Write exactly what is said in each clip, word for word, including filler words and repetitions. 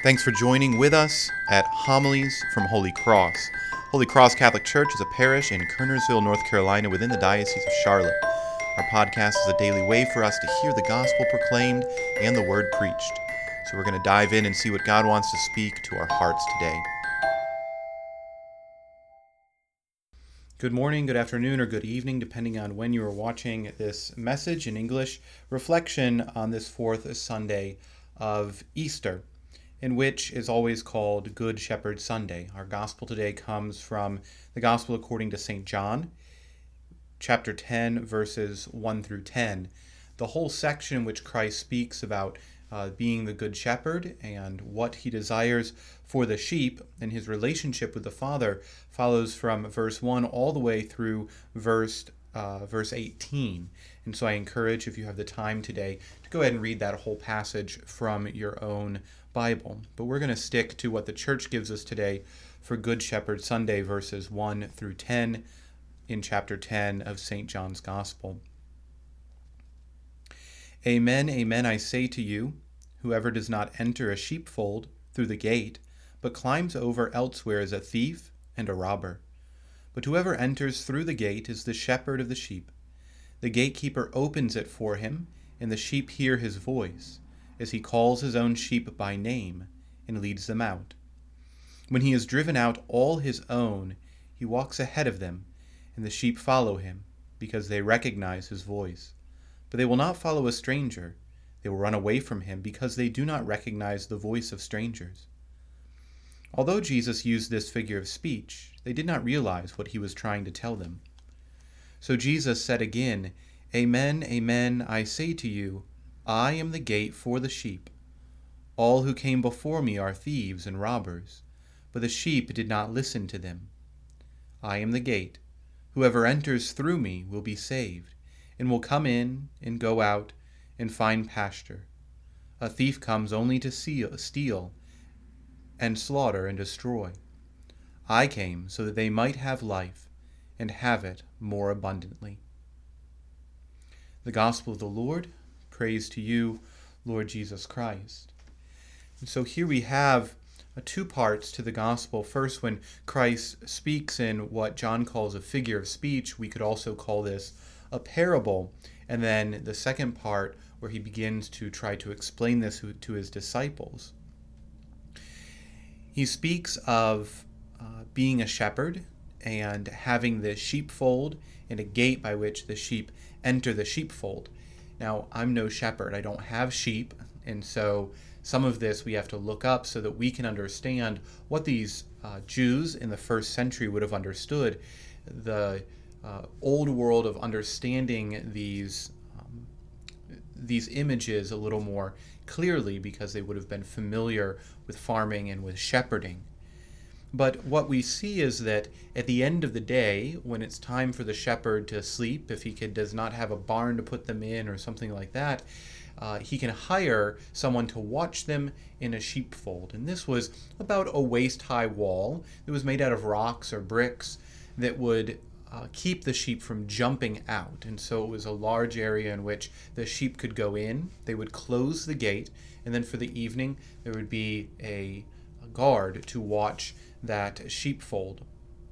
Thanks for joining with us at Homilies from Holy Cross. Holy Cross Catholic Church is a parish in Kernersville, North Carolina, within the Diocese of Charlotte. Our podcast is a daily way for us to hear the gospel proclaimed and the word preached. So we're going to dive in and see what God wants to speak to our hearts today. Good morning, good afternoon, or good evening, depending on when you are watching this message in English. Reflection on this fourth Sunday of Easter, in which is always called Good Shepherd Sunday. Our gospel today comes from the Gospel according to Saint John, chapter ten, verses one through ten. The whole section in which Christ speaks about uh, being the Good Shepherd and what he desires for the sheep and his relationship with the Father follows from verse one all the way through verse uh, verse eighteen. And so I encourage, if you have the time today, to go ahead and read that whole passage from your own Bible. But we're going to stick to what the Church gives us today for Good Shepherd Sunday, verses one through ten in chapter ten of Saint John's Gospel. Amen, amen, I say to you, whoever does not enter a sheepfold through the gate, but climbs over elsewhere is a thief and a robber. But whoever enters through the gate is the shepherd of the sheep. The gatekeeper opens it for him, and the sheep hear his voice, as he calls his own sheep by name and leads them out. When he has driven out all his own, he walks ahead of them, and the sheep follow him, because they recognize his voice. But they will not follow a stranger. They will run away from him, because they do not recognize the voice of strangers. Although Jesus used this figure of speech, they did not realize what he was trying to tell them. So Jesus said again, Amen, amen, I say to you, I am the gate for the sheep. All who came before me are thieves and robbers, but the sheep did not listen to them. I am the gate. Whoever enters through me will be saved, and will come in and go out and find pasture. A thief comes only to steal and slaughter and destroy. I came so that they might have life and have it more abundantly. The Gospel of the Lord. Praise to you, Lord Jesus Christ. And so here we have uh, two parts to the gospel. First, when Christ speaks in what John calls a figure of speech, we could also call this a parable. And then the second part, where he begins to try to explain this to his disciples. He speaks of uh, being a shepherd and having the sheepfold and a gate by which the sheep enter the sheepfold. Now, I'm no shepherd. I don't have sheep, and so some of this we have to look up so that we can understand what these uh, Jews in the first century would have understood, the uh, old world of understanding these um, these images a little more clearly, because they would have been familiar with farming and with shepherding. But what we see is that at the end of the day, when it's time for the shepherd to sleep, if he could, does not have a barn to put them in or something like that, uh, he can hire someone to watch them in a sheepfold. And this was about a waist-high wall that was made out of rocks or bricks that would uh, keep the sheep from jumping out. And so it was a large area in which the sheep could go in. They would close the gate, and then for the evening there would be a, a guard to watch that sheepfold.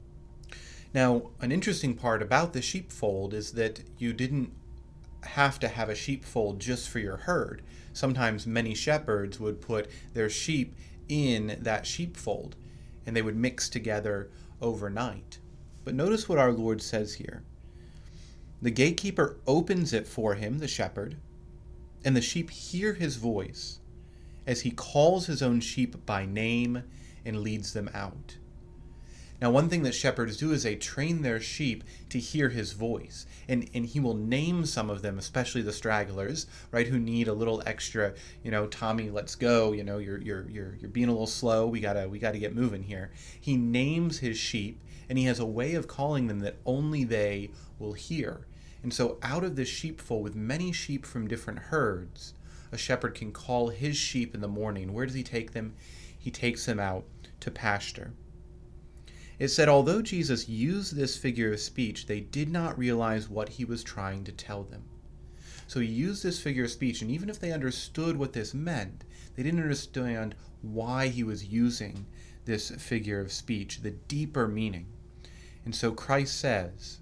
Now, an interesting part about the sheepfold is that you didn't have to have a sheepfold just for your herd. Sometimes many shepherds would put their sheep in that sheepfold, and they would mix together overnight. But notice what our Lord says here. The gatekeeper opens it for him, the shepherd, and the sheep hear his voice as he calls his own sheep by name and leads them out. Now, one thing that shepherds do is they train their sheep to hear his voice. And, and he will name some of them, especially the stragglers, right, who need a little extra, you know, Tommy, let's go, you know, you're you're you're you're being a little slow, we gotta we gotta get moving here. He names his sheep, and he has a way of calling them that only they will hear. And so out of this sheepfold, with many sheep from different herds, a shepherd can call his sheep in the morning. Where does he take them? He takes them out to pasture. It said, although Jesus used this figure of speech, they did not realize what he was trying to tell them. So he used this figure of speech, and even if they understood what this meant, They didn't understand why he was using this figure of speech, the deeper meaning. And so Christ says,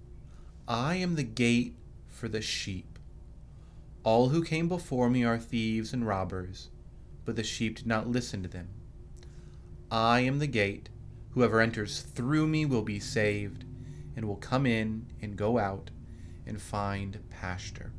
I am the gate for the sheep. All who came before me are thieves and robbers, but the sheep did not listen to them. I am the gate. Whoever enters through me will be saved, and will come in and go out and find pasture.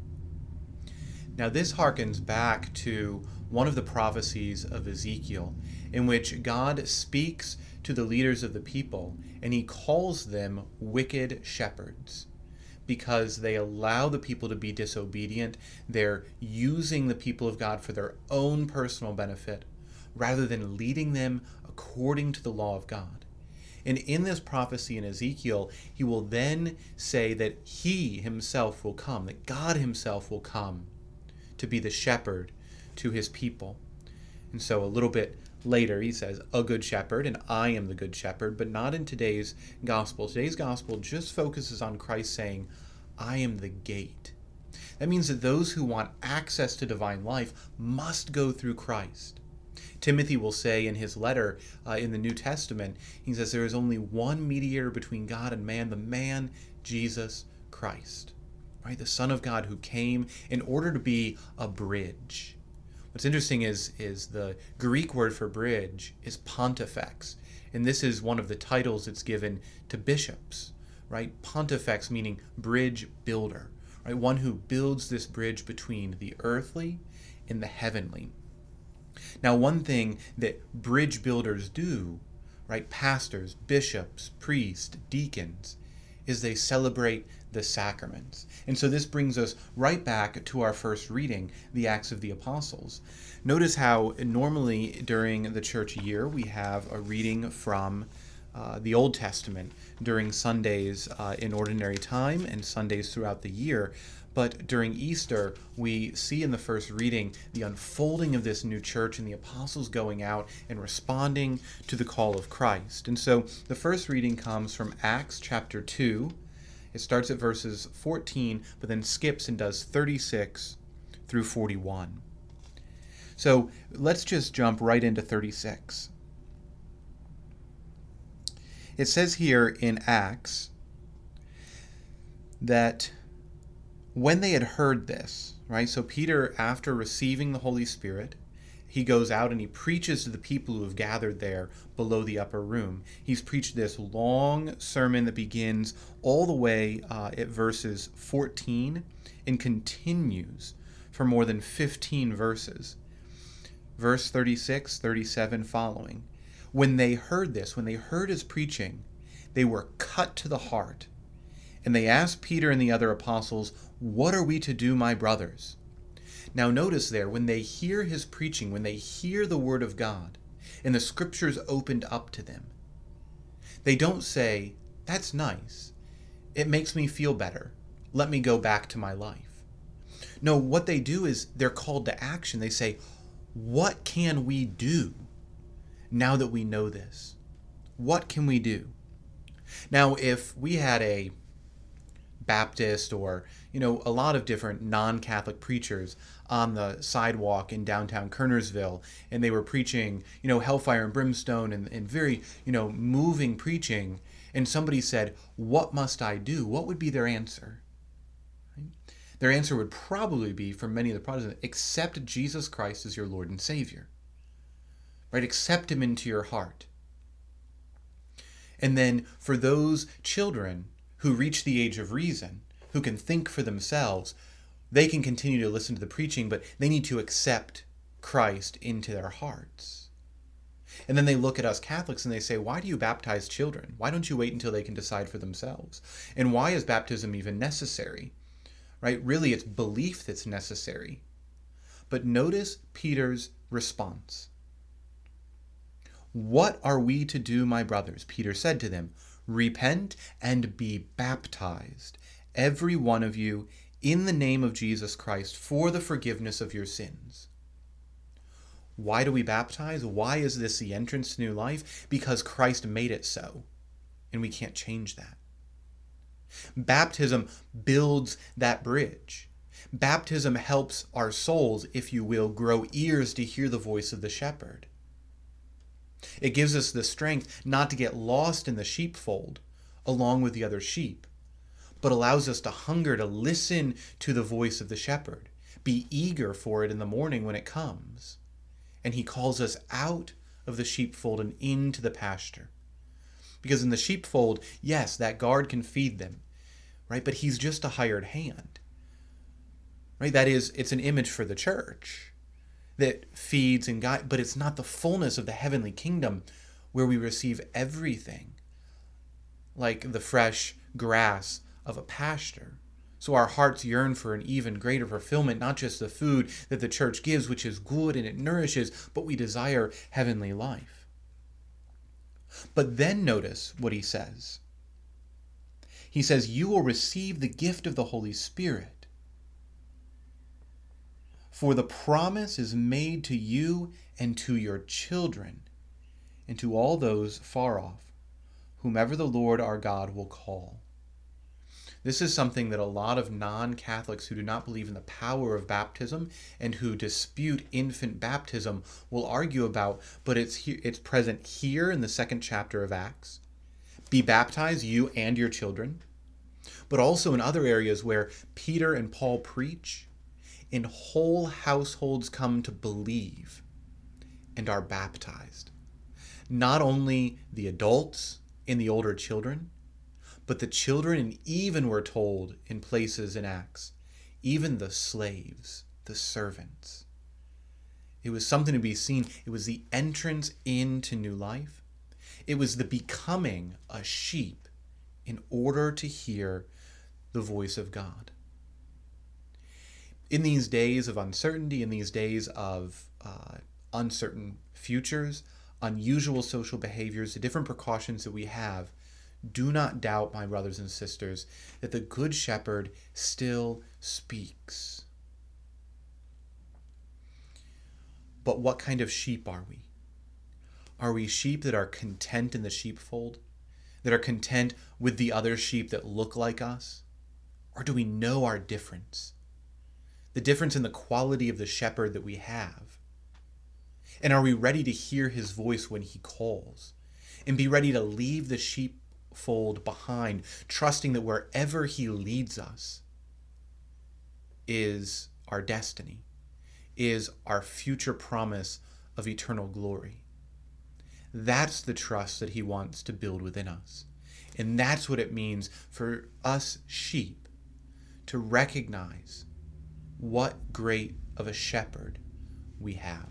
Now this harkens back to one of the prophecies of Ezekiel, in which God speaks to the leaders of the people, and he calls them wicked shepherds, because they allow the people to be disobedient. They're using the people of God for their own personal benefit, rather than leading them according to the law of God. And in this prophecy in Ezekiel, he will then say that he himself will come, that God himself will come to be the shepherd to his people. And so a little bit later he says, a good shepherd, and I am the good shepherd, but not in today's gospel. Today's gospel just focuses on Christ saying, I am the gate. That means that those who want access to divine life must go through Christ. Timothy will say in his letter uh, in the New Testament, he says there is only one mediator between God and man, the man Jesus Christ, right? The Son of God who came in order to be a bridge. What's interesting is, is the Greek word for bridge is pontifex, and this is one of the titles that's given to bishops, right? Pontifex meaning bridge builder, right? One who builds this bridge between the earthly and the heavenly. Now, one thing that bridge builders do, right, pastors, bishops, priests, deacons, is they celebrate the sacraments. And so this brings us right back to our first reading, the Acts of the Apostles. Notice how normally during the church year we have a reading from uh, the Old Testament during Sundays uh, in ordinary time and Sundays throughout the year. But during Easter, we see in the first reading the unfolding of this new church and the apostles going out and responding to the call of Christ. And so the first reading comes from Acts chapter two. It starts at verses fourteen, but then skips and does thirty-six through forty-one. So let's just jump right into thirty-six. It says here in Acts that when they had heard this, right, so Peter, after receiving the Holy Spirit, he goes out and he preaches to the people who have gathered there below the upper room. He's preached this long sermon that begins all the way uh, at verses fourteen and continues for more than fifteen verses. Verse thirty-six, thirty-seven following. When they heard this, when they heard his preaching, they were cut to the heart. And they asked Peter and the other apostles, what are we to do, my brothers? Now notice there, when they hear his preaching, when they hear the word of God, and the scriptures opened up to them, they don't say, that's nice. It makes me feel better. Let me go back to my life. No, what they do is they're called to action. They say, what can we do now that we know this? What can we do? Now, if we had a Baptist or, you know, a lot of different non-Catholic preachers on the sidewalk in downtown Kernersville, and they were preaching, you know, hellfire and brimstone and, and very, you know, moving preaching, and somebody said, what must I do? What would be their answer? Right? Their answer would probably be, for many of the Protestants, accept Jesus Christ as your Lord and Savior. Right? Accept him into your heart. And then for those children who reach the age of reason, who can think for themselves, they can continue to listen to the preaching, but they need to accept Christ into their hearts. And then they look at us Catholics and they say, why do you baptize children? Why don't you wait until they can decide for themselves? And why is baptism even necessary? Right? Really, it's belief that's necessary. But notice Peter's response. What are we to do, my brothers? Peter said to them, repent and be baptized, every one of you, in the name of Jesus Christ, for the forgiveness of your sins. Why do we baptize? Why is this the entrance to new life? Because Christ made it so, and we can't change that. Baptism builds that bridge. Baptism helps our souls, if you will, grow ears to hear the voice of the shepherd. It gives us the strength not to get lost in the sheepfold along with the other sheep, but allows us to hunger to listen to the voice of the shepherd, be eager for it in the morning when it comes. And he calls us out of the sheepfold and into the pasture. Because in the sheepfold, yes, that guard can feed them, right? But he's just a hired hand, right? That is, it's an image for the church that feeds and guides, but it's not the fullness of the heavenly kingdom where we receive everything like the fresh grass of a pasture. So our hearts yearn for an even greater fulfillment, not just the food that the church gives, which is good and it nourishes, but we desire heavenly life. But then notice what he says. He says, you will receive the gift of the Holy Spirit. For the promise is made to you and to your children and to all those far off, whomever the Lord our God will call. This is something that a lot of non-Catholics who do not believe in the power of baptism and who dispute infant baptism will argue about, but it's he- it's present here in the second chapter of Acts. Be baptized, you and your children, but also in other areas where Peter and Paul preach, and whole households come to believe and are baptized. Not only the adults and the older children, but the children, and even we're told in places in Acts, even the slaves, the servants. It was something to be seen. It was the entrance into new life. It was the becoming a sheep in order to hear the voice of God. In these days of uncertainty, in these days of uh, uncertain futures, unusual social behaviors, the different precautions that we have, do not doubt, my brothers and sisters, that the Good Shepherd still speaks. But what kind of sheep are we? Are we sheep that are content in the sheepfold, that are content with the other sheep that look like us? Or do we know our difference? The difference in the quality of the shepherd that we have? And are we ready to hear his voice when he calls? And be ready to leave the sheep fold behind, trusting that wherever he leads us is our destiny, is our future promise of eternal glory. That's the trust that he wants to build within us. And that's what it means for us sheep to recognize what great of a shepherd we have.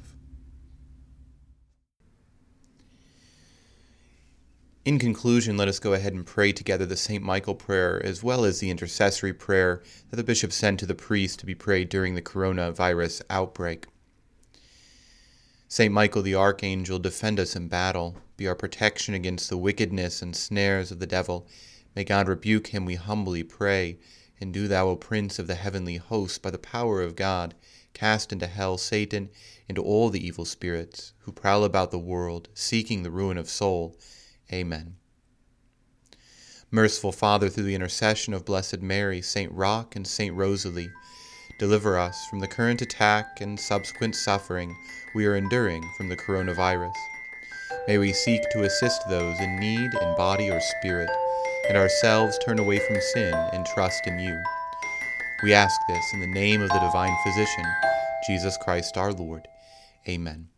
In conclusion, let us go ahead and pray together the Saint Michael prayer, as well as the intercessory prayer that the bishop sent to the priest to be prayed during the coronavirus outbreak. Saint Michael the Archangel, defend us in battle. Be our protection against the wickedness and snares of the devil. May God rebuke him, we humbly pray. And do thou, O Prince of the heavenly host, by the power of God, cast into hell Satan and all the evil spirits who prowl about the world, seeking the ruin of soul. Amen. Merciful Father, through the intercession of Blessed Mary, Saint Roch, and Saint Rosalie, deliver us from the current attack and subsequent suffering we are enduring from the coronavirus. May we seek to assist those in need in body or spirit, and ourselves turn away from sin and trust in you. We ask this in the name of the divine physician, Jesus Christ our Lord. Amen.